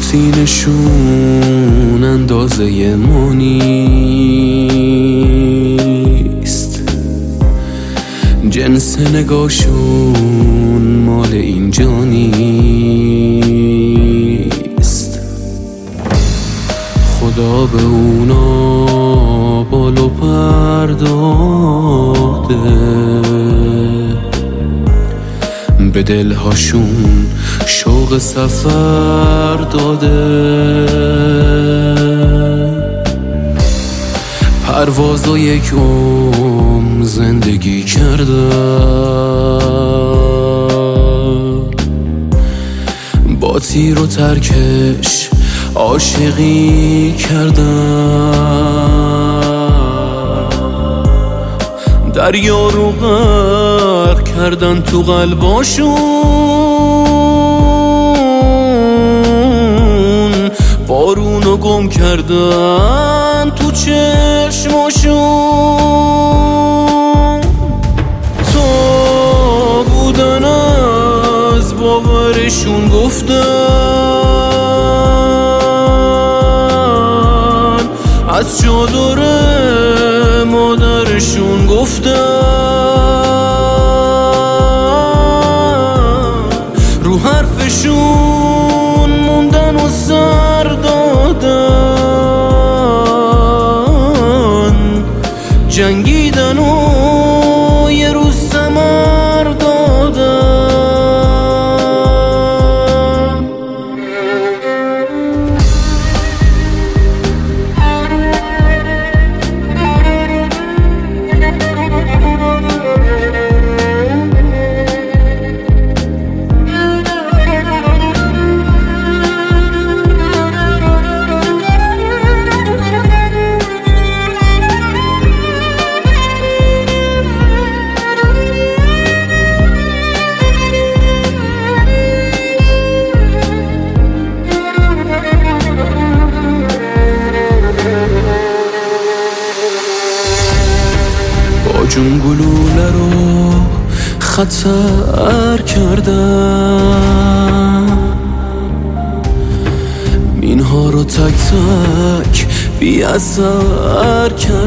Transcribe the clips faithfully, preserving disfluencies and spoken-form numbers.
روتینشون اندازه ما نیست، جنس نگاشون مال اینجا نیست. خدا به اونا بالو پر داده، به دلهاشون شوق سفر داده. پرواز و یک عمر زندگی کردن، با تیر و ترکش عاشقی کردن. دریا رو غرق کردن تو قلباشون، بارونو گم کردن تو چشماشون. تا بودن از باورشون گفتن، از چادر مادرشون گفتن، رو حرفشون موندن و سر دادن، جنگیدن و یه روز ثمر دادن. جون گلوله رو خطر کردم، مینها رو تک تک بی اثر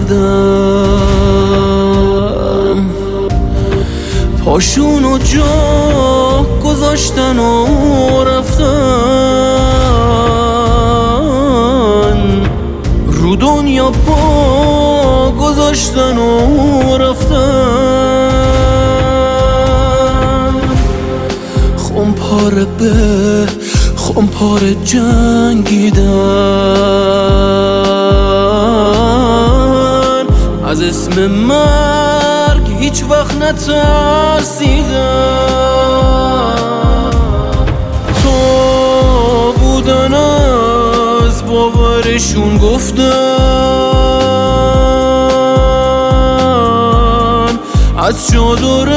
کردم. پاشونو جا گذاشتن و رفتن، رو دنیا پا گذاشتن و رفتن. خمپاره به خمپاره جنگیدن، از اسم مرگ هیچ وقت نترسیدن. تا بودن از باورشون گفتن، از چادر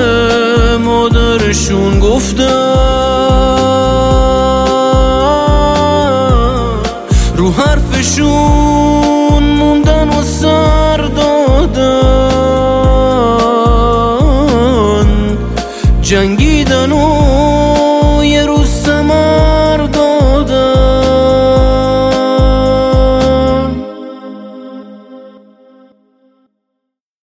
مادرشون گفتن، رو حرفشون موندن و سر دادن، جنگیدن و